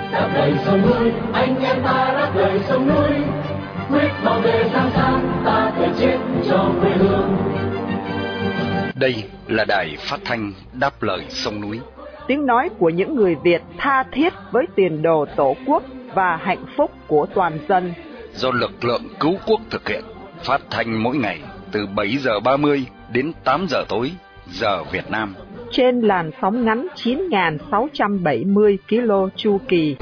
đạp đầy sông núi, anh em ta đạp đầy sông núi, quyết bảo vệ sáng sáng, ta phải chết cho quê hương. Đây là đài phát thanh Đáp Lời Sông Núi, tiếng nói của những người Việt tha thiết với tiền đồ Tổ quốc và hạnh phúc của toàn dân. Do lực lượng cứu quốc thực hiện, phát thanh mỗi ngày từ 7:30 đến 8 giờ tối giờ Việt Nam, trên làn sóng ngắn 9.670 km chu kỳ.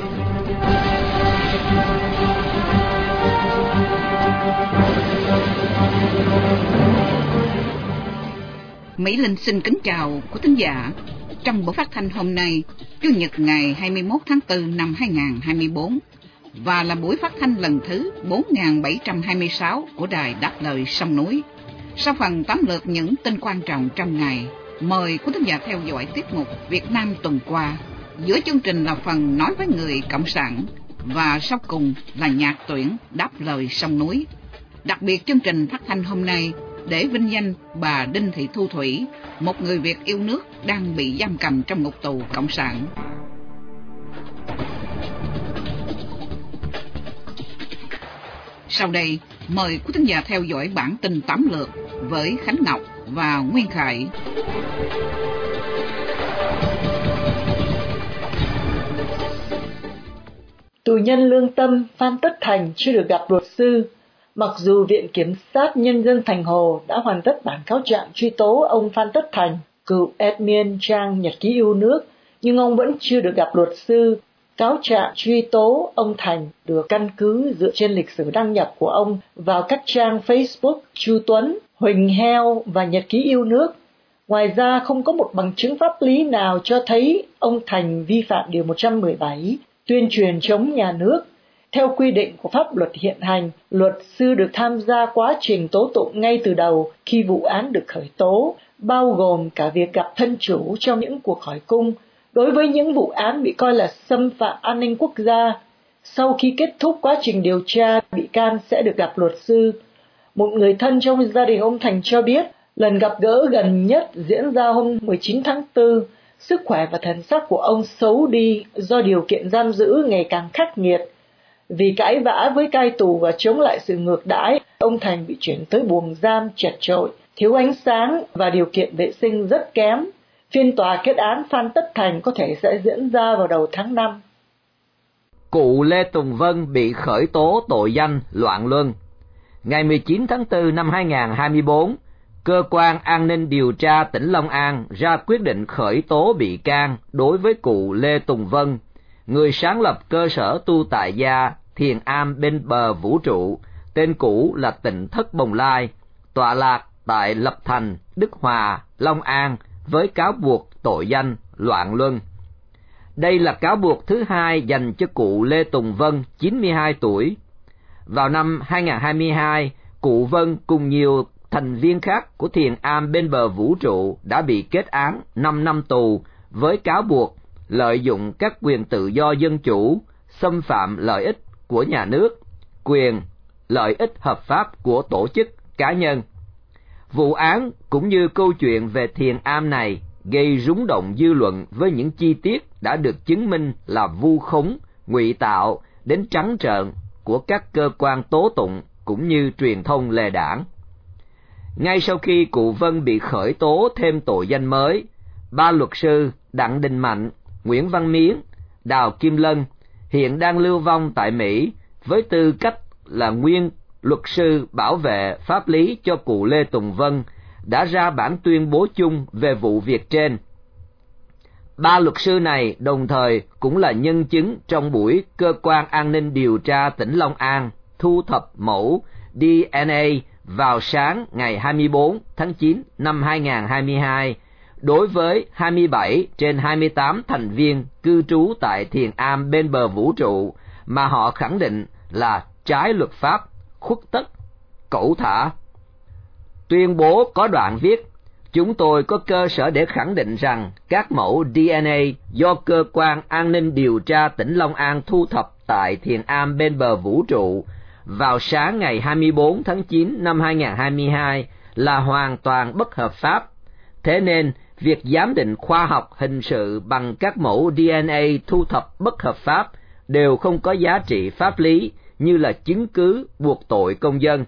Mỹ Linh xin kính chào quý thính giả. Trong buổi phát thanh hôm nay, Chủ nhật ngày 21 tháng 4 năm 2024, và là buổi phát thanh lần thứ 4726 của đài Đáp Lời Sông Núi. Sau phần tóm lược những tin quan trọng trong ngày, mời quý thính giả theo dõi tiết mục Việt Nam tuần qua. Giữa chương trình là phần nói với người Cộng sản, và sau cùng là nhạc tuyển Đáp Lời Sông Núi. Đặc biệt chương trình phát thanh hôm nay để vinh danh bà Đinh Thị Thu Thủy, một người Việt yêu nước đang bị giam cầm trong ngục tù Cộng sản. Sau đây, mời quý thính giả theo dõi bản tin tóm lược với Khánh Ngọc và Nguyên Khải. Tù nhân lương tâm Phan Tất Thành chưa được gặp luật sư. Mặc dù Viện Kiểm sát Nhân dân Thành Hồ đã hoàn tất bản cáo trạng truy tố ông Phan Tất Thành, cựu admin trang Nhật ký yêu nước, nhưng ông vẫn chưa được gặp luật sư. Cáo trạng truy tố ông Thành được căn cứ dựa trên lịch sử đăng nhập của ông vào các trang Facebook Chu Tuấn, Huỳnh Heo và Nhật ký yêu nước. Ngoài ra không có một bằng chứng pháp lý nào cho thấy ông Thành vi phạm Điều 117, tuyên truyền chống nhà nước. Theo quy định của pháp luật hiện hành, luật sư được tham gia quá trình tố tụng ngay từ đầu khi vụ án được khởi tố, bao gồm cả việc gặp thân chủ trong những cuộc hỏi cung. Đối với những vụ án bị coi là xâm phạm an ninh quốc gia, sau khi kết thúc quá trình điều tra, bị can sẽ được gặp luật sư. Một người thân trong gia đình ông Thành cho biết, lần gặp gỡ gần nhất diễn ra hôm 19 tháng 4, sức khỏe và thần sắc của ông xấu đi do điều kiện giam giữ ngày càng khắc nghiệt. Vì cãi vã với cai tù và chống lại sự ngược đãi, ông Thành bị chuyển tới buồng giam chật chội, thiếu ánh sáng và điều kiện vệ sinh rất kém. Phiên tòa kết án Phan Tất Thành có thể sẽ diễn ra vào đầu tháng 5. Cụ Lê Tùng Vân bị khởi tố tội danh loạn luân. Ngày 19 tháng 4 năm 2024, Cơ quan An ninh Điều tra tỉnh Long An ra quyết định khởi tố bị can đối với cụ Lê Tùng Vân, người sáng lập cơ sở tu tại gia Thiền Am bên bờ vũ trụ, tên cũ là Tỉnh Thất Bồng Lai, tọa lạc tại Lập Thành, Đức Hòa, Long An, với cáo buộc tội danh loạn luân. Đây là cáo buộc thứ hai dành cho cụ Lê Tùng Vân, 92 tuổi. Vào năm 2022, cụ Vân cùng nhiều thành viên khác của Thiền Am bên bờ vũ trụ đã bị kết án 5 năm tù với cáo buộc lợi dụng các quyền tự do dân chủ, xâm phạm lợi ích của nhà nước, quyền, lợi ích hợp pháp của tổ chức, cá nhân. Vụ án cũng như câu chuyện về Thiền Am này gây rúng động dư luận với những chi tiết đã được chứng minh là vu khống, ngụy tạo đến trắng trợn của các cơ quan tố tụng cũng như truyền thông lề đảng. Ngay sau khi cụ Vân bị khởi tố thêm tội danh mới, ba luật sư Đặng Đình Mạnh, Nguyễn Văn Miến, Đào Kim Lân hiện đang lưu vong tại Mỹ với tư cách là nguyên luật sư bảo vệ pháp lý cho cụ Lê Tùng Vân đã ra bản tuyên bố chung về vụ việc trên. Ba luật sư này đồng thời cũng là nhân chứng trong buổi Cơ quan An ninh Điều tra tỉnh Long An thu thập mẫu DNA vào sáng ngày 24 tháng 9 năm 2022 đối với 27 trên 28 thành viên cư trú tại Thiền Am bên bờ vũ trụ mà họ khẳng định là trái luật pháp, khuất tất, cẩu thả. Tuyên bố có đoạn viết: chúng tôi có cơ sở để khẳng định rằng các mẫu DNA do Cơ quan An ninh Điều tra tỉnh Long An thu thập tại Thiền Am bên bờ vũ trụ vào sáng ngày 24 tháng 9 năm 2022 là hoàn toàn bất hợp pháp. Thế nên, việc giám định khoa học hình sự bằng các mẫu DNA thu thập bất hợp pháp đều không có giá trị pháp lý như là chứng cứ buộc tội công dân.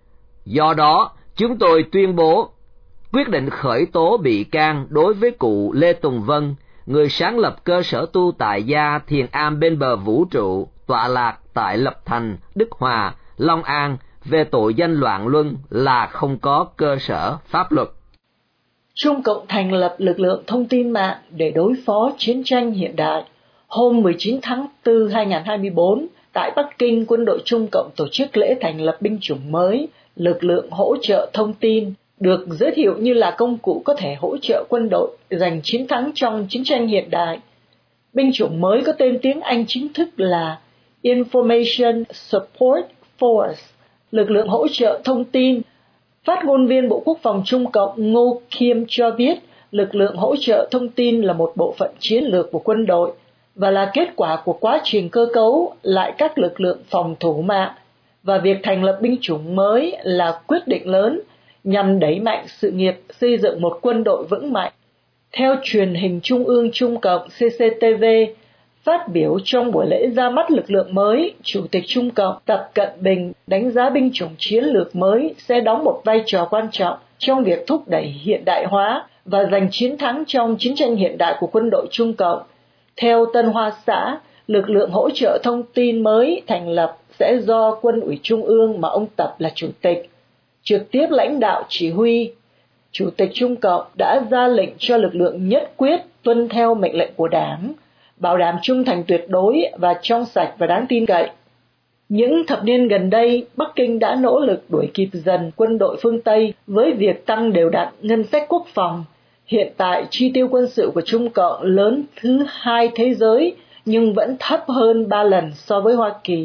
Do đó, chúng tôi tuyên bố quyết định khởi tố bị can đối với cụ Lê Tùng Vân, người sáng lập cơ sở tu tại gia Thiền Am bên bờ vũ trụ, tọa lạc tại Lập Thành, Đức Hòa, Long An, về tội danh loạn luân là không có cơ sở pháp luật. Trung Cộng thành lập lực lượng thông tin mạng để đối phó chiến tranh hiện đại. Hôm 19 tháng 4 2024, tại Bắc Kinh, quân đội Trung Cộng tổ chức lễ thành lập binh chủng mới, lực lượng hỗ trợ thông tin, được giới thiệu như là công cụ có thể hỗ trợ quân đội giành chiến thắng trong chiến tranh hiện đại. Binh chủng mới có tên tiếng Anh chính thức là Information Support Force, lực lượng hỗ trợ thông tin. Phát ngôn viên Bộ Quốc phòng Trung Cộng Ngô Kim cho biết, lực lượng hỗ trợ thông tin là một bộ phận chiến lược của quân đội và là kết quả của quá trình cơ cấu lại các lực lượng phòng thủ mạng, và việc thành lập binh chủng mới là quyết định lớn nhằm đẩy mạnh sự nghiệp xây dựng một quân đội vững mạnh. Theo truyền hình Trung ương Trung Cộng CCTV, phát biểu trong buổi lễ ra mắt lực lượng mới, Chủ tịch Trung Cộng Tập Cận Bình đánh giá binh chủng chiến lược mới sẽ đóng một vai trò quan trọng trong việc thúc đẩy hiện đại hóa và giành chiến thắng trong chiến tranh hiện đại của quân đội Trung Cộng. Theo Tân Hoa Xã, lực lượng hỗ trợ thông tin mới thành lập sẽ do Quân ủy Trung ương mà ông Tập là chủ tịch, trực tiếp lãnh đạo chỉ huy. Chủ tịch Trung Cộng đã ra lệnh cho lực lượng nhất quyết tuân theo mệnh lệnh của Đảng, bảo đảm trung thành tuyệt đối và trong sạch và đáng tin cậy. Những thập niên gần đây, Bắc Kinh đã nỗ lực đuổi kịp dần quân đội phương Tây với việc tăng đều đặn ngân sách quốc phòng. Hiện tại, chi tiêu quân sự của Trung Cộng lớn thứ 2 thế giới, nhưng vẫn thấp hơn 3 lần so với Hoa Kỳ.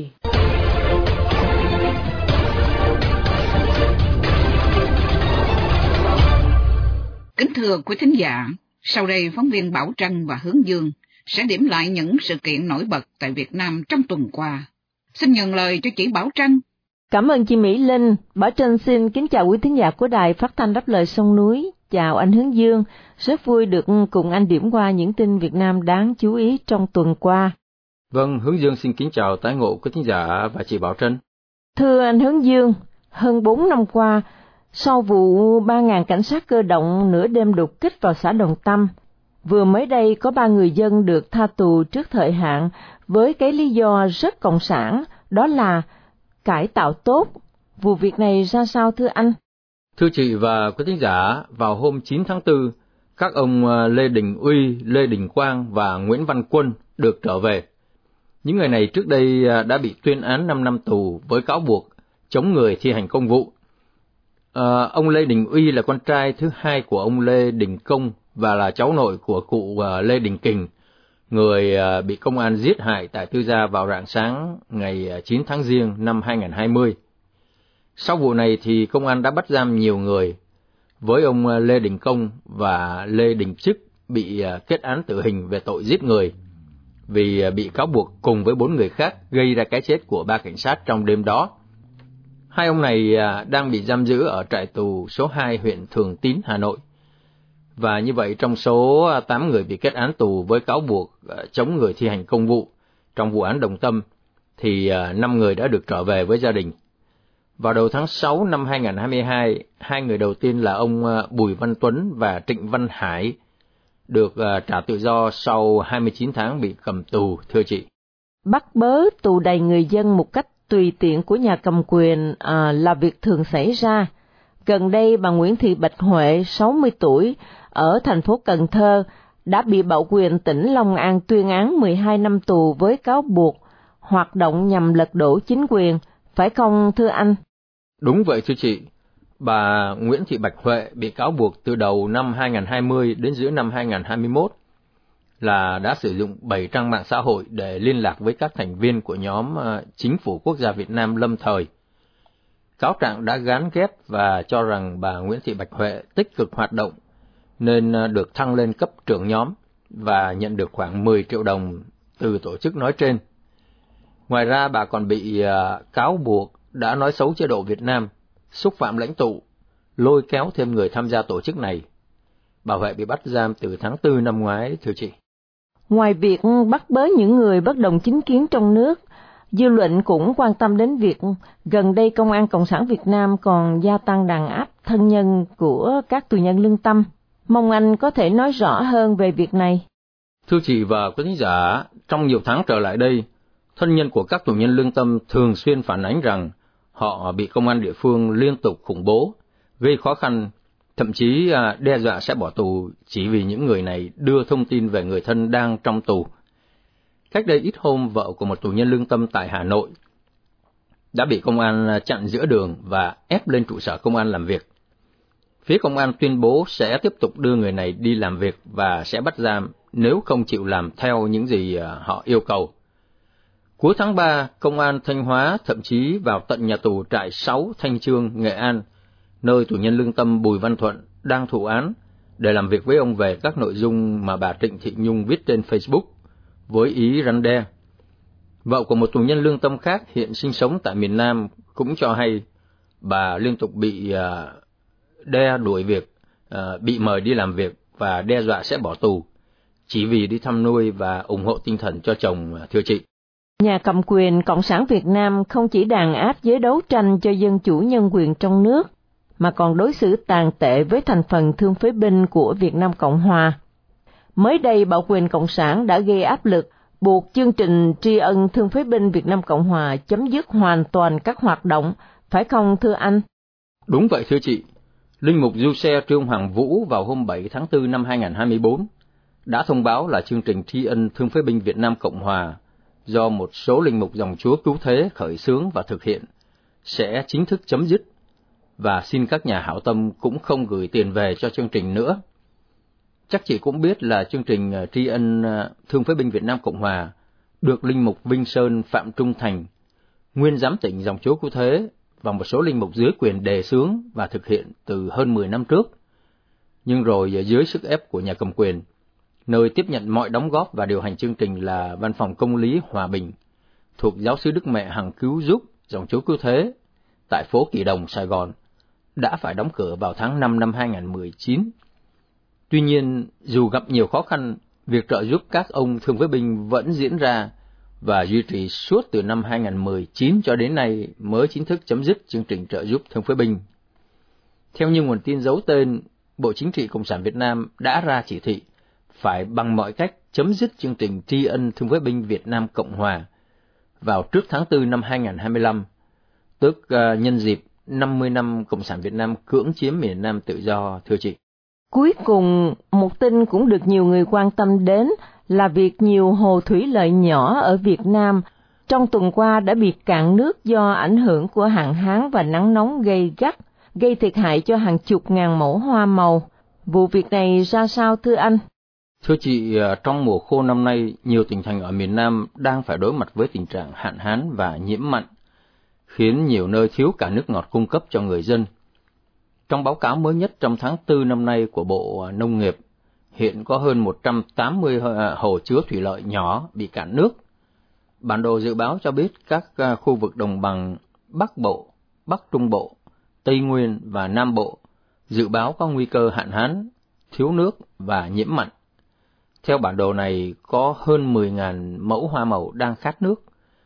Kính thưa quý thính giả, sau đây phóng viên Bảo Trân và Hướng Dương sẽ điểm lại những sự kiện nổi bật tại Việt Nam trong tuần qua. Xin nhường lời cho chị Bảo Trân. Cảm ơn chị Mỹ Linh. Bảo Trân xin kính chào quý thính giả của Đài Phát thanh Đáp lời Sông Núi. Chào anh Hướng Dương, rất vui được cùng anh điểm qua những tin Việt Nam đáng chú ý trong tuần qua. Vâng, Hướng Dương xin kính chào tái ngộ quý thính giả và chị Bảo Trân. Thưa anh Hướng Dương, hơn 4 năm qua, sau vụ 3.000 cảnh sát cơ động nửa đêm đột kích vào xã Đồng Tâm, vừa mới đây có 3 người dân được tha tù trước thời hạn với cái lý do rất cộng sản, đó là cải tạo tốt. Vụ việc này ra sao thưa anh? Thưa chị và quý thính giả, vào hôm 9 tháng 4, các ông Lê Đình Uy, Lê Đình Quang và Nguyễn Văn Quân được trở về. Những người này trước đây đã bị tuyên án 5 năm tù với cáo buộc chống người thi hành công vụ. Ông Lê Đình Uy là con trai thứ hai của ông Lê Đình Công và là cháu nội của cụ Lê Đình Kình, người bị công an giết hại tại Tư Gia vào rạng sáng ngày 9 tháng Giêng năm 2020. Sau vụ này thì công an đã bắt giam nhiều người, với ông Lê Đình Công và Lê Đình Trức bị kết án tử hình về tội giết người, vì bị cáo buộc cùng với 4 người khác gây ra cái chết của 3 cảnh sát trong đêm đó. Hai ông này đang bị giam giữ ở trại tù số 2 huyện Thường Tín, Hà Nội. Và như vậy, trong số 8 người bị kết án tù với cáo buộc chống người thi hành công vụ trong vụ án Đồng Tâm, thì 5 người đã được trở về với gia đình. Vào đầu tháng 6 năm 2022, hai người đầu tiên là ông Bùi Văn Tuấn và Trịnh Văn Hải được trả tự do sau 29 tháng bị cầm tù, thưa chị. Bắt bớ tù đầy người dân một cách tùy tiện của nhà cầm quyền là việc thường xảy ra. Gần đây, bà Nguyễn Thị Bạch Huệ, 60 tuổi, ở thành phố Cần Thơ, đã bị Bạo quyền tỉnh Long An tuyên án 12 năm tù với cáo buộc hoạt động nhằm lật đổ chính quyền, phải không thưa anh? Đúng vậy thưa chị. Bà Nguyễn Thị Bạch Huệ bị cáo buộc từ đầu năm 2020 đến giữa năm 2021 là đã sử dụng 7 trang mạng xã hội để liên lạc với các thành viên của nhóm Chính phủ Quốc gia Việt Nam lâm thời. Cáo trạng đã gán ghép và cho rằng bà Nguyễn Thị Bạch Huệ tích cực hoạt động nên được thăng lên cấp trưởng nhóm và nhận được khoảng 10 triệu đồng từ tổ chức nói trên. Ngoài ra, bà còn bị cáo buộc đã nói xấu chế độ Việt Nam, xúc phạm lãnh tụ, lôi kéo thêm người tham gia tổ chức này. Bà Huệ bị bắt giam từ tháng 4 năm ngoái, thưa chị. Ngoài việc bắt bớ những người bất đồng chính kiến trong nước, dư luận cũng quan tâm đến việc gần đây Công an Cộng sản Việt Nam còn gia tăng đàn áp thân nhân của các tù nhân lương tâm. Mong anh có thể nói rõ hơn về việc này. Thưa chị và quý thính giả, trong nhiều tháng trở lại đây, thân nhân của các tù nhân lương tâm thường xuyên phản ánh rằng họ bị công an địa phương liên tục khủng bố, gây khó khăn, thậm chí đe dọa sẽ bỏ tù chỉ vì những người này đưa thông tin về người thân đang trong tù. Cách đây ít hôm, vợ của một tù nhân lương tâm tại Hà Nội đã bị công an chặn giữa đường và ép lên trụ sở công an làm việc. Phía công an tuyên bố sẽ tiếp tục đưa người này đi làm việc và sẽ bắt giam nếu không chịu làm theo những gì họ yêu cầu. Cuối tháng 3, Công an Thanh Hóa thậm chí vào tận nhà tù trại 6 Thanh Chương, Nghệ An, nơi tù nhân lương tâm Bùi Văn Thuận đang thụ án, để làm việc với ông về các nội dung mà bà Trịnh Thị Nhung viết trên Facebook, với ý răn đe. Vợ của một tù nhân lương tâm khác hiện sinh sống tại miền Nam cũng cho hay bà liên tục bị đe đuổi việc, bị mời đi làm việc và đe dọa sẽ bỏ tù, chỉ vì đi thăm nuôi và ủng hộ tinh thần cho chồng, thưa chị. Nhà cầm quyền Cộng sản Việt Nam không chỉ đàn áp giới đấu tranh cho dân chủ nhân quyền trong nước, mà còn đối xử tàn tệ với thành phần thương phế binh của Việt Nam Cộng Hòa. Mới đây, Bảo quyền Cộng sản đã gây áp lực buộc chương trình tri ân thương phế binh Việt Nam Cộng Hòa chấm dứt hoàn toàn các hoạt động, phải không thưa anh? Đúng vậy thưa chị. Linh mục Du Xe Trương Hoàng Vũ vào hôm 7 tháng 4 năm 2024 đã thông báo là chương trình tri ân thương phế binh Việt Nam Cộng Hòa do một số linh mục dòng Chúa Cứu Thế khởi xướng và thực hiện sẽ chính thức chấm dứt, và xin các nhà hảo tâm cũng không gửi tiền về cho chương trình nữa. Chắc chị cũng biết là chương trình tri ân thương phế binh Việt Nam Cộng Hòa được linh mục Vinh Sơn Phạm Trung Thành, nguyên giám tỉnh dòng Chúa Cứu Thế và một số linh mục dưới quyền đề xướng và thực hiện từ hơn 10 năm trước. Nhưng rồi dưới sức ép của nhà cầm quyền, nơi tiếp nhận mọi đóng góp và điều hành chương trình là Văn phòng Công lý Hòa Bình, thuộc Giáo xứ Đức Mẹ Hằng Cứu Giúp dòng Chúa Cứu Thế, tại phố Kỳ Đồng, Sài Gòn, đã phải đóng cửa vào tháng 5 năm 2019. Tuy nhiên, dù gặp nhiều khó khăn, việc trợ giúp các ông thương phế binh vẫn diễn ra và duy trì suốt từ năm 2019 cho đến nay mới chính thức chấm dứt chương trình trợ giúp thương phế binh. Theo như nguồn tin giấu tên, Bộ Chính trị Cộng sản Việt Nam đã ra chỉ thị phải bằng mọi cách chấm dứt chương trình tri ân thương phế binh Việt Nam Cộng Hòa vào trước tháng 4 năm 2025, tức nhân dịp 50 năm Cộng sản Việt Nam cưỡng chiếm miền Nam tự do, thưa chị. Cuối cùng, một tin cũng được nhiều người quan tâm đến là việc nhiều hồ thủy lợi nhỏ ở Việt Nam trong tuần qua đã bị cạn nước do ảnh hưởng của hạn hán và nắng nóng gay gắt, gây thiệt hại cho hàng chục ngàn mẫu hoa màu. Vụ việc này ra sao thưa anh? Thưa chị, trong mùa khô năm nay, nhiều tỉnh thành ở miền Nam đang phải đối mặt với tình trạng hạn hán và nhiễm mặn, khiến nhiều nơi thiếu cả nước ngọt cung cấp cho người dân. Trong báo cáo mới nhất trong tháng 4 năm nay của Bộ Nông nghiệp, hiện có hơn 180 hồ chứa thủy lợi nhỏ bị cạn nước. Bản đồ dự báo cho biết các khu vực đồng bằng Bắc Bộ, Bắc Trung Bộ, Tây Nguyên và Nam Bộ dự báo có nguy cơ hạn hán, thiếu nước và nhiễm mặn. Theo bản đồ này, có hơn 10.000 mẫu hoa màu đang khát nước,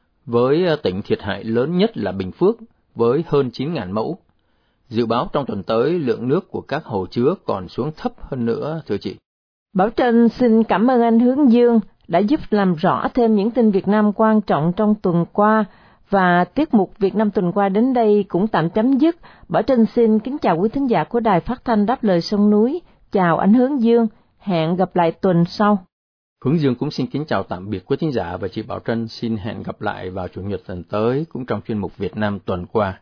với tỉnh thiệt hại lớn nhất là Bình Phước với hơn 9.000 mẫu. Dự báo trong tuần tới, lượng nước của các hồ chứa còn xuống thấp hơn nữa, thưa chị. Bảo Trân xin cảm ơn anh Hướng Dương đã giúp làm rõ thêm những tin Việt Nam quan trọng trong tuần qua, và tiết mục Việt Nam tuần qua đến đây cũng tạm chấm dứt. Bảo Trân xin kính chào quý thính giả của Đài Phát thanh Đáp lời Sông Núi. Chào anh Hướng Dương, hẹn gặp lại tuần sau. Hướng Dương cũng xin kính chào tạm biệt quý thính giả, và chị Bảo Trân xin hẹn gặp lại vào Chủ nhật tuần tới cũng trong chuyên mục Việt Nam tuần qua.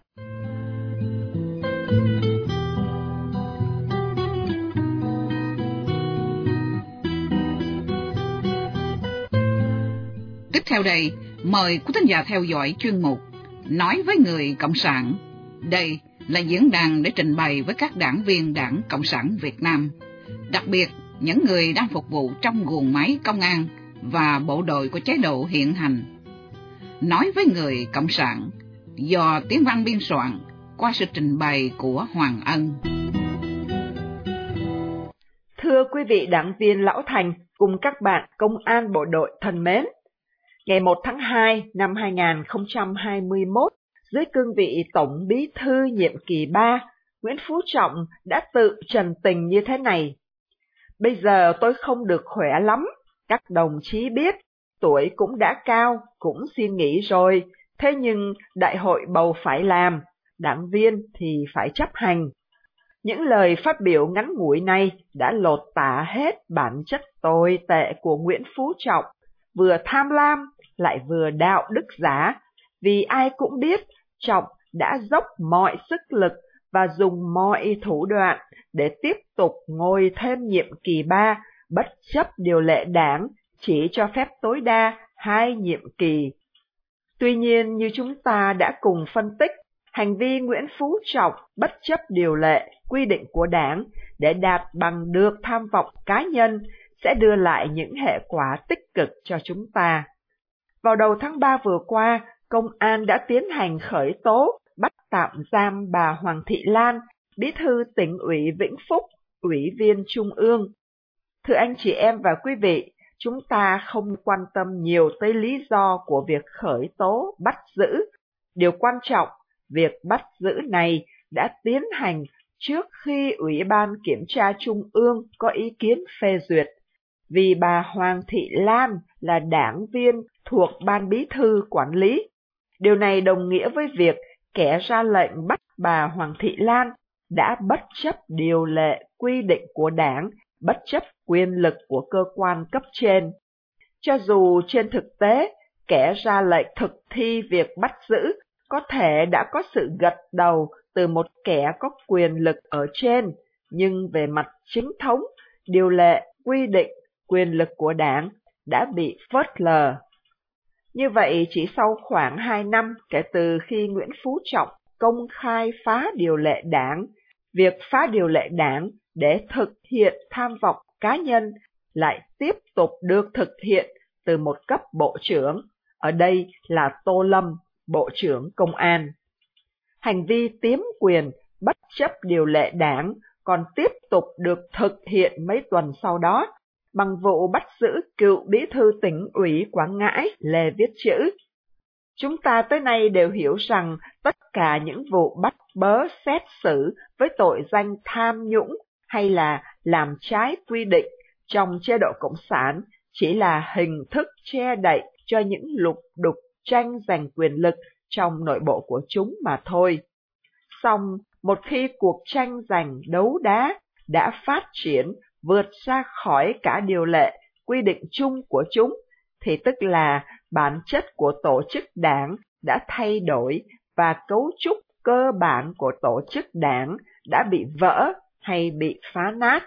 Tiếp theo đây, mời quý thính giả theo dõi chuyên mục Nói với người Cộng sản. Đây là diễn đàn để trình bày với các đảng viên Đảng Cộng sản Việt Nam, đặc biệt những người đang phục vụ trong guồng máy công an và bộ đội của chế độ hiện hành. Nói với người Cộng sản, do Tiếng Văn biên soạn qua sự trình bày của Hoàng Ân. Thưa quý vị đảng viên lão thành, cùng các bạn công an bộ đội thân mến. Ngày 1 tháng 2 năm 2021, dưới cương vị Tổng Bí thư nhiệm kỳ 3, Nguyễn Phú Trọng đã tự trần tình như thế này. Bây giờ tôi không được khỏe lắm, các đồng chí biết, tuổi cũng đã cao, cũng xin nghỉ rồi, thế nhưng đại hội bầu phải làm, đảng viên thì phải chấp hành. Những lời phát biểu ngắn ngủi này đã lột tả hết bản chất tồi tệ của Nguyễn Phú Trọng, vừa tham lam lại vừa đạo đức giả, vì ai cũng biết Trọng đã dốc mọi sức lực và dùng mọi thủ đoạn để tiếp tục ngồi thêm nhiệm kỳ 3, bất chấp điều lệ đảng chỉ cho phép tối đa 2 nhiệm kỳ. Tuy nhiên, như chúng ta đã cùng phân tích, hành vi Nguyễn Phú Trọng bất chấp điều lệ, quy định của đảng để đạt bằng được tham vọng cá nhân sẽ đưa lại những hệ quả tích cực cho chúng ta. Vào đầu tháng 3 vừa qua, Công an đã tiến hành khởi tố, bắt tạm giam bà Hoàng Thị Lan, Bí thư Tỉnh ủy Vĩnh Phúc, Ủy viên Trung ương. Thưa anh chị em và quý vị, chúng ta không quan tâm nhiều tới lý do của việc khởi tố, bắt giữ. Điều quan trọng, việc bắt giữ này đã tiến hành trước khi Ủy ban Kiểm tra Trung ương có ý kiến phê duyệt, vì bà Hoàng Thị Lan là đảng viên thuộc Ban Bí thư quản lý. Điều này đồng nghĩa với việc kẻ ra lệnh bắt bà Hoàng Thị Lan đã bất chấp điều lệ quy định của đảng, bất chấp quyền lực của cơ quan cấp trên. Cho dù trên thực tế, kẻ ra lệnh thực thi việc bắt giữ có thể đã có sự gật đầu từ một kẻ có quyền lực ở trên, nhưng về mặt chính thống, điều lệ, quy định, quyền lực của đảng đã bị phớt lờ. Như vậy, chỉ sau khoảng 2 năm kể từ khi Nguyễn Phú Trọng công khai phá điều lệ đảng, việc phá điều lệ đảng để thực hiện tham vọng cá nhân lại tiếp tục được thực hiện từ một cấp bộ trưởng, ở đây là Tô Lâm, Bộ trưởng Công an. Hành vi tiếm quyền bất chấp điều lệ đảng còn tiếp tục được thực hiện mấy tuần sau đó bằng vụ bắt giữ cựu Bí thư Tỉnh ủy Quảng Ngãi Lê Viết Chữ. Chúng ta tới nay đều hiểu rằng tất cả những vụ bắt bớ xét xử với tội danh tham nhũng hay là làm trái quy định trong chế độ Cộng sản chỉ là hình thức che đậy cho những lục đục tranh giành quyền lực trong nội bộ của chúng mà thôi. Song, một khi cuộc tranh giành đấu đá đã phát triển vượt ra khỏi cả điều lệ, quy định chung của chúng, thì tức là bản chất của tổ chức đảng đã thay đổi và cấu trúc cơ bản của tổ chức đảng đã bị vỡ hay bị phá nát.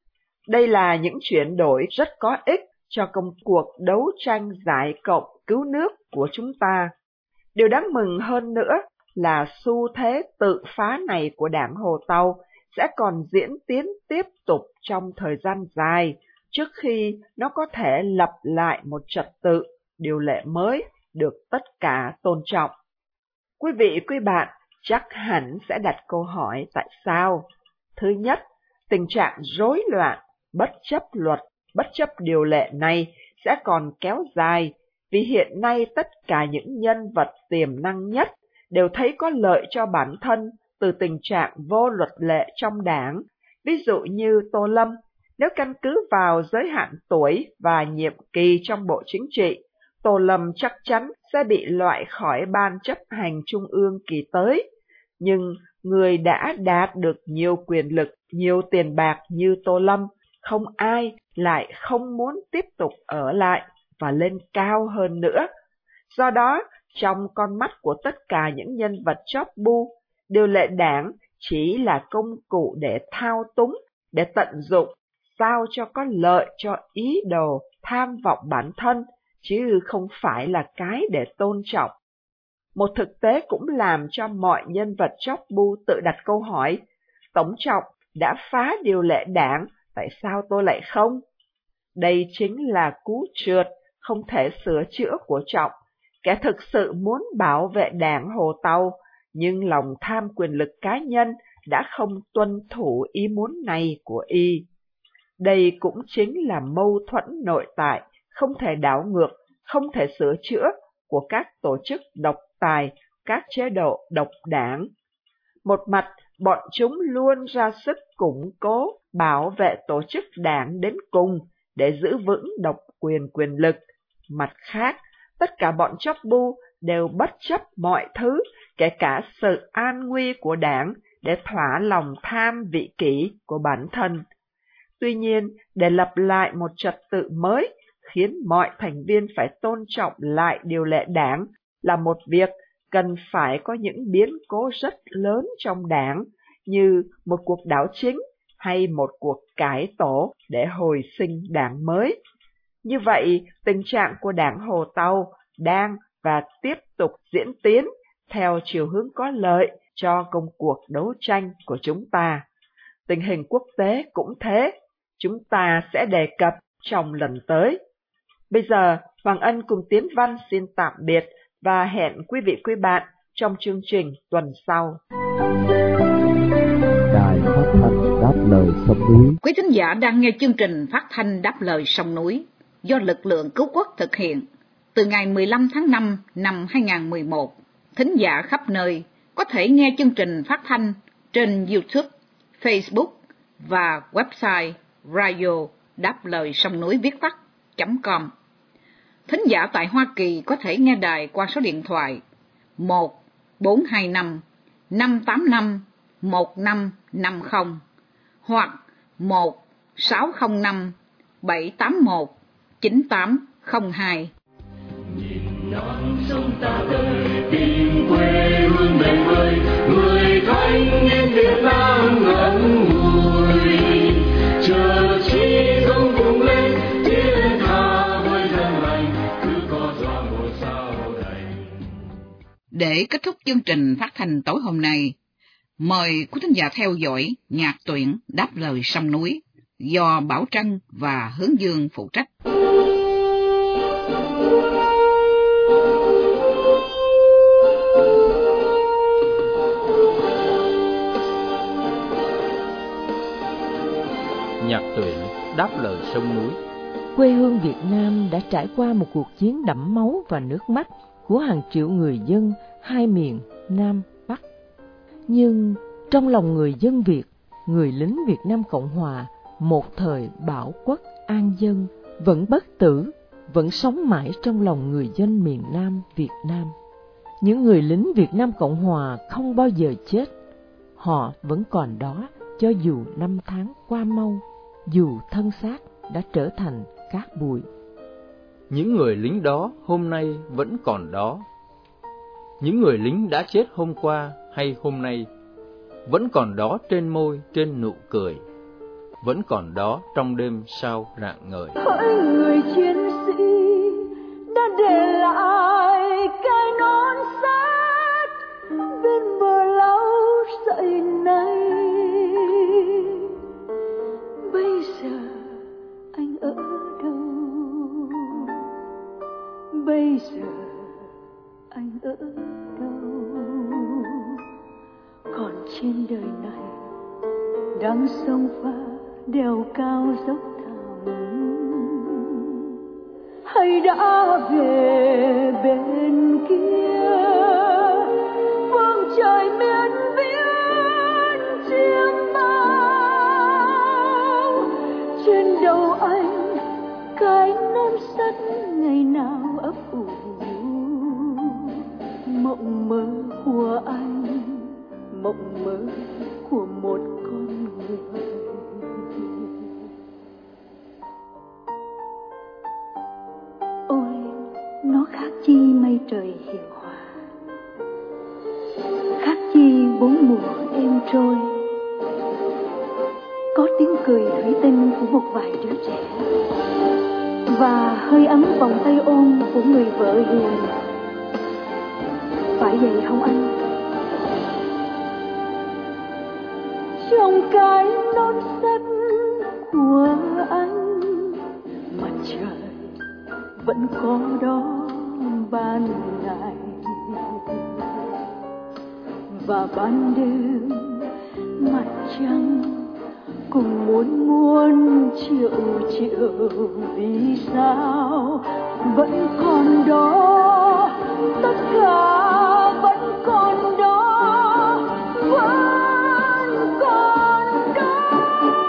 Đây là những chuyển đổi rất có ích cho công cuộc đấu tranh giải cộng cứu nước của chúng ta. Điều đáng mừng hơn nữa là xu thế tự phá này của đảng Hồ Tàu sẽ còn diễn tiến tiếp tục trong thời gian dài trước khi nó có thể lập lại một trật tự, điều lệ mới được tất cả tôn trọng. Quý vị, quý bạn chắc hẳn sẽ đặt câu hỏi tại sao? Thứ nhất, tình trạng rối loạn, bất chấp luật, bất chấp điều lệ này sẽ còn kéo dài, vì hiện nay tất cả những nhân vật tiềm năng nhất đều thấy có lợi cho bản thân từ tình trạng vô luật lệ trong đảng. Ví dụ như Tô Lâm, nếu căn cứ vào giới hạn tuổi và nhiệm kỳ trong Bộ Chính trị, Tô Lâm chắc chắn sẽ bị loại khỏi Ban chấp hành Trung ương kỳ tới. Nhưng người đã đạt được nhiều quyền lực, nhiều tiền bạc như Tô Lâm, không ai lại không muốn tiếp tục ở lại và lên cao hơn nữa. Do đó, trong con mắt của tất cả những nhân vật chóp bu, điều lệ đảng chỉ là công cụ để thao túng, để tận dụng, sao cho có lợi cho ý đồ, tham vọng bản thân, chứ không phải là cái để tôn trọng. Một thực tế cũng làm cho mọi nhân vật chóp bu tự đặt câu hỏi, Tổng Trọng đã phá điều lệ đảng, tại sao tôi lại không? Đây chính là cú trượt không thể sửa chữa của Trọng, kẻ thực sự muốn bảo vệ đảng Hồ Tàu, nhưng lòng tham quyền lực cá nhân đã không tuân thủ ý muốn này của y. Đây cũng chính là mâu thuẫn nội tại, không thể đảo ngược, không thể sửa chữa của các tổ chức độc tài, các chế độ độc đảng. Một mặt, bọn chúng luôn ra sức củng cố, bảo vệ tổ chức đảng đến cùng để giữ vững độc quyền lực. Mặt khác, tất cả bọn chóp bu đều bất chấp mọi thứ, kể cả sự an nguy của đảng, để thỏa lòng tham vị kỷ của bản thân. Tuy nhiên, để lập lại một trật tự mới, khiến mọi thành viên phải tôn trọng lại điều lệ đảng là một việc cần phải có những biến cố rất lớn trong đảng, như một cuộc đảo chính hay một cuộc cải tổ để hồi sinh đảng mới. Như vậy, tình trạng của đảng Hồ Tàu đang và tiếp tục diễn tiến theo chiều hướng có lợi cho công cuộc đấu tranh của chúng ta. Tình hình quốc tế cũng thế, chúng ta sẽ đề cập trong lần tới. Bây giờ, Hoàng Ân cùng Tiến Văn xin tạm biệt và hẹn quý vị quý bạn trong chương trình tuần sau. Đài Phát thanh Đáp Lời Sông Núi. Quý thính giả đang nghe chương trình Phát thanh Đáp Lời Sông Núi do lực lượng cứu quốc thực hiện từ ngày 15 tháng 5 năm 2011. Thính giả khắp nơi có thể nghe chương trình phát thanh trên YouTube, Facebook và website radio đáp lời sông núi viết tắt.com. Thính giả tại Hoa Kỳ có thể nghe đài qua số điện thoại 1-425-585-1550 hoặc 1-605-781-9802. Nhìn non sông ta tới tìm quê hương mẹ ơi, người thanh niên Việt Nam ngẩn ngùi, chờ chi không cùng lên thiết tha với dân lành, cứ có gió một sao đầy. Để kết thúc chương trình phát thanh tối hôm nay, mời quý thính giả theo dõi nhạc tuyển Đáp Lời Sông Núi do Bảo Trân và Hướng Dương phụ trách. Nhạc tuyển Đáp Lời Sông Núi. Quê hương Việt Nam đã trải qua một cuộc chiến đẫm máu và nước mắt của hàng triệu người dân hai miền Nam Bắc. Nhưng trong lòng người dân Việt, người lính Việt Nam Cộng Hòa một thời bảo quốc an dân vẫn bất tử, vẫn sống mãi trong lòng người dân miền Nam Việt Nam. Những người lính Việt Nam Cộng Hòa không bao giờ chết, họ vẫn còn đó cho dù năm tháng qua mau, dù thân xác đã trở thành cát bụi. Những người lính đó hôm nay vẫn còn đó. Những người lính đã chết hôm qua hay hôm nay vẫn còn đó trên môi, trên nụ cười, vẫn còn đó trong đêm sao rạng ngời. Hỡi người chiến sĩ đã để lại cái nón sắt bên bờ lao dậy này, bây giờ anh ở đâu? Bây giờ anh ở đâu? Còn trên đời này đang sông pha đèo cao dốc thẳm, hay đã về bên kia phương trời miền viễn chiêm bao? Trên đầu anh cái nón sắt ngày nào ấp ủ, mộng mơ của anh, mộng mơ của một con người. Ôi, nó khác chi mây trời hiền hòa, khác chi bốn mùa êm trôi, có tiếng cười thủy tinh của một vài đứa trẻ và hơi ấm vòng tay ôm của người vợ hiền. Phải vậy không anh? Trong cái nón sắt của anh, mặt trời vẫn có đó ban ngày, và ban đêm mặt trăng cùng muôn triệu vì sao vẫn còn đó, tất cả vẫn còn đó, vẫn còn đó.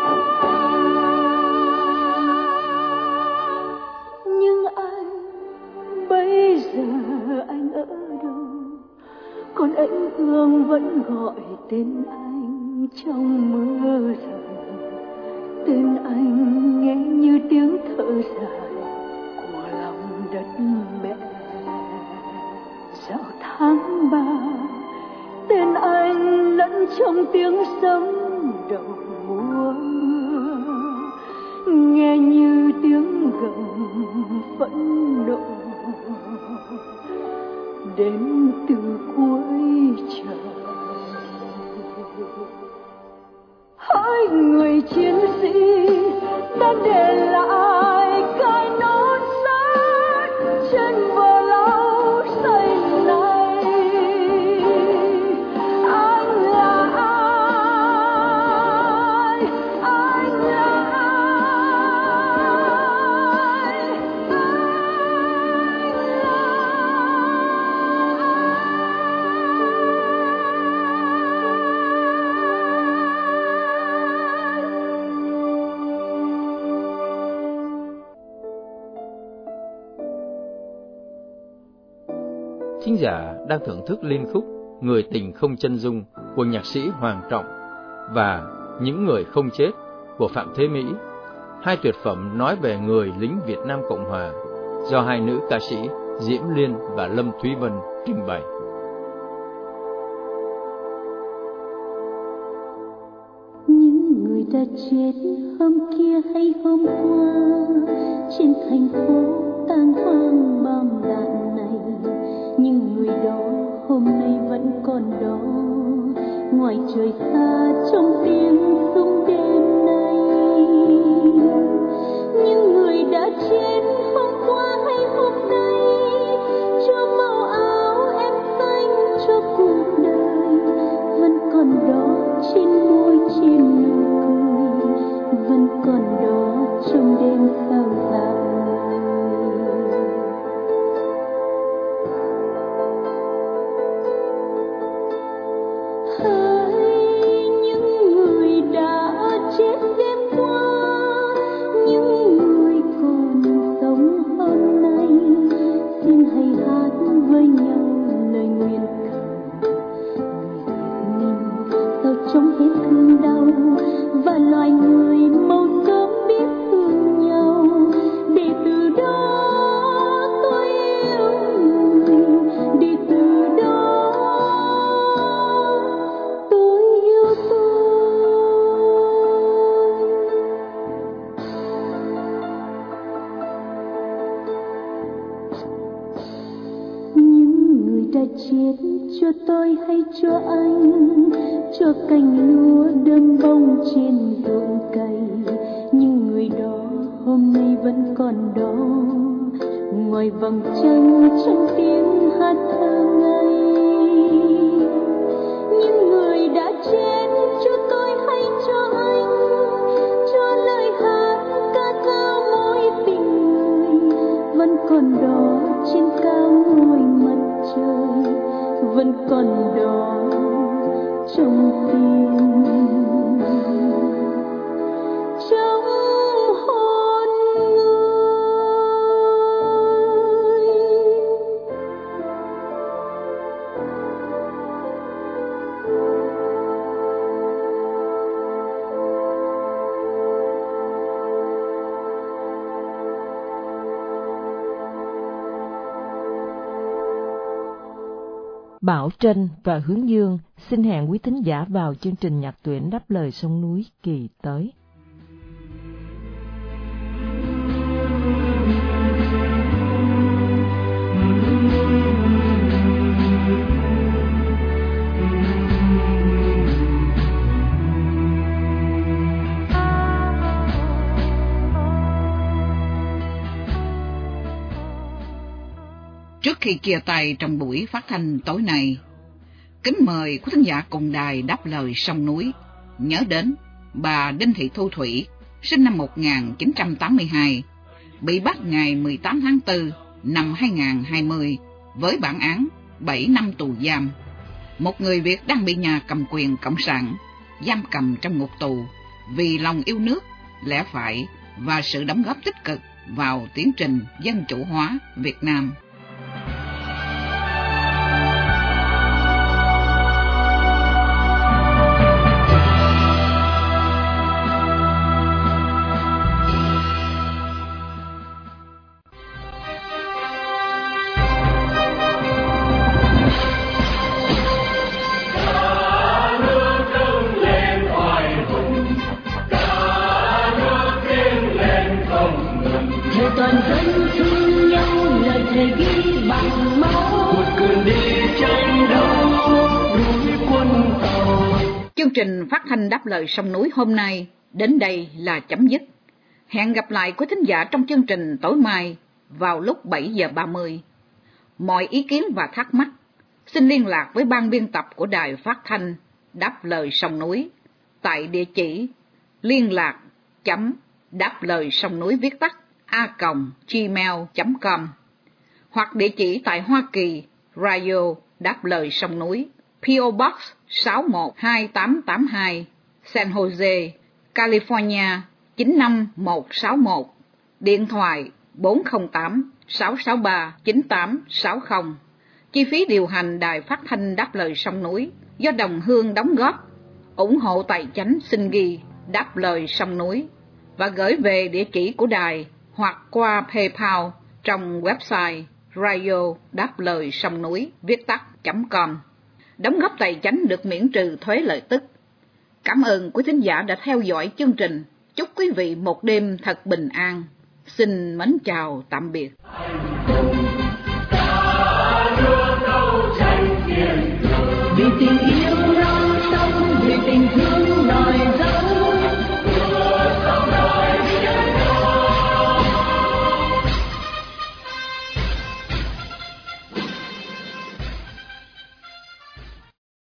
Nhưng anh bây giờ anh ở đâu? Còn anh ương vẫn gọi tên anh trong mưa rơi. Tên anh nghe như tiếng thở dài của lòng đất mẹ. Dạo tháng 3, tên anh lẫn trong tiếng sấm đầu mùa mưa, nghe như tiếng gầm phẫn nộ đến từ cuối trời. Hỡi người chiến sĩ đã để lại cái nón sắt trên bờ lau sậy này, anh là ai? Anh là ai? Thính giả đang thưởng thức liên khúc Người tình không chân dung của nhạc sĩ Hoàng Trọng và Những người không chết của Phạm Thế Mỹ, hai tuyệt phẩm nói về người lính Việt Nam Cộng Hòa do hai nữ ca sĩ Diễm Liên và Lâm Thúy Vân trình bày. Những người đã chết hôm kia hay hôm qua trên thành phố tang hoang bom đạn này, nhưng người đó hôm nay vẫn còn đó ngoài trời xa trong tiếng súng đêm nay. Những người đã chết hôm qua hay hôm nay cho màu áo em xanh cho cuộc đời vẫn còn đó trên môi trên nụ cười, vẫn còn đó trong đêm sao vàng. Bảo Trân và Hướng Dương xin hẹn quý thính giả vào chương trình nhạc tuyển Đáp lời sông núi kỳ tới. Trước khi chia tay trong buổi phát thanh tối nay, kính mời quý khán giả cùng đài Đáp lời sông núi nhớ đến bà Đinh Thị Thu Thủy, sinh năm 1982, bị bắt ngày 18 tháng 4 năm 2020 với bản án 7 năm tù giam. Một người Việt đang bị nhà cầm quyền Cộng sản giam cầm trong ngục tù vì lòng yêu nước, lẽ phải và sự đóng góp tích cực vào tiến trình dân chủ hóa Việt Nam. Chương trình phát thanh Đáp Lời Sông Núi hôm nay đến đây là chấm dứt. Hẹn gặp lại quý thính giả trong chương trình tối mai vào lúc 7 giờ 30. Mọi ý kiến và thắc mắc xin liên lạc với ban biên tập của Đài Phát thanh Đáp Lời Sông Núi tại địa chỉ liên lạc.đáp-lời-sông-núi viết tắt @gmail.com hoặc địa chỉ tại Hoa Kỳ, Radio Đáp Lời Sông Núi, PO Box 612882, San Jose, California 95161, điện thoại 408-663-9860. Chi phí điều hành Đài Phát thanh Đáp Lời Sông Núi do đồng hương đóng góp. Ủng hộ tài chánh xin ghi Đáp Lời Sông Núi và gửi về địa chỉ của đài hoặc qua PayPal trong website Radio Đáp Lời Sông Núi viết tắt.com. Đóng góp tài chánh được miễn trừ thuế lợi tức. Cảm ơn quý thính giả đã theo dõi chương trình. Chúc quý vị một đêm thật bình an. Xin mến chào tạm biệt. Vì tình yêu non sông, vì tình thương